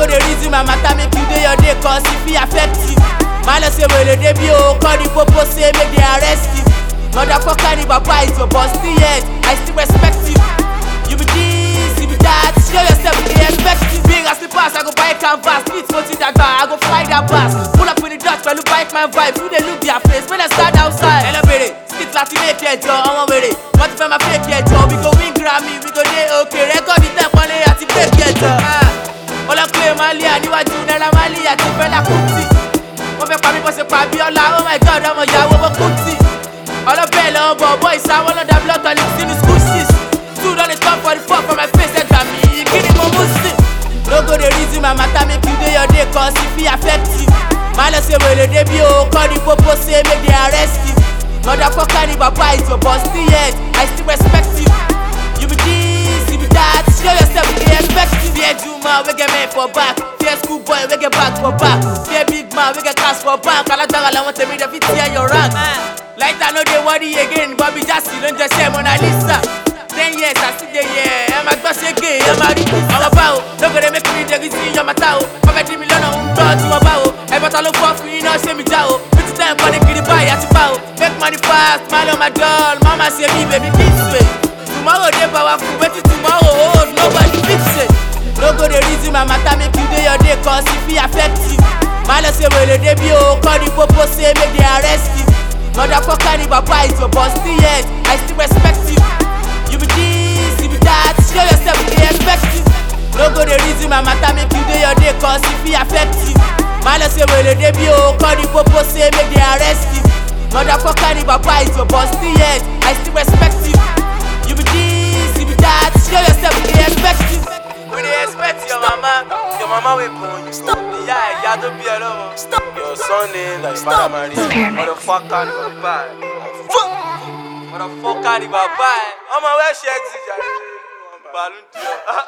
go the reason my matter make you dey your day, cause if it affect you. Man, say well the debut, call the popo say make they arrest you. Motherfucker, the papa is your boss, still yet I still respect you. You be this, you be that, show yourself, they expect you. Big as the pass, I go buy canvas, beat motive that bar, I go fly that bass. Pull up in the dust, but look bite my vibe, who they look their face when I start outside. Hello, baby, stick like make your jaw, I'm ready. What if I'm a fake your jaw? We go win Grammy, we go day okay. Record the temp on it, I see fake your jaw. All I claim Mali, I knew I do that Mali, I think Bella Kuti. Mo fẹ́ pa mí bó ṣe pa Bíọ́lá, oh my God, ọmọ ìyàwó mo Kuti. All the bell, boys, I want the blood on the school sis. Stood on the top for the fuck for my face, and got me, give me more musty. No go the reason my matter make you day your day, cause if it affect you. Man, say well the debut, call the popo say make they arrest you. Motherfucker, the papa is your boss, still yet I still respect you. You be this, you be that, show yourself, they expect you. Fear Juma, we get men for back. Fear school boy, we get back for back. Fear big man, we get cash for bank. I want to make the fit tear your rank. Like I know they worry again, Bobby Jassy, don't just say Mona Lisa. 10 years, I see the year, I'm a boss again, I'm a rich, I'm a bow. Look at them, make me the reason you're my tao. I'm a $10 million, I'm to a bow. I bought a look for free, now say me jao. Put it time for the kitty buy at the bow. Make money fast, smile on my doll. Mama say me, baby, this way. Tomorrow, they powerful, wait till tomorrow, oh, nobody fix it. No go the reason my matter make you day your day, cause if it affect you. Man, say well the debut, call the popo say make they arrest you. Motherfucker, the papa is your boss, still yet I still respect you. You be this, you be that, show yourself, they expect you. No go the reason my matter make you day your day, cause if it affect you. Man, say well the debut, call the popo say make they arrest you. Motherfucker, the papa is your boss, still yet I still respect you. You be this, you be that, show yourself, they expect you. We dey expect your mama will born you. Stop. Yeah, don't be alone. Stop. Your son name like Father Maria. Motherfucker, the bye. Motherfucker, the bye. I'm a wear shaggy. Balloon.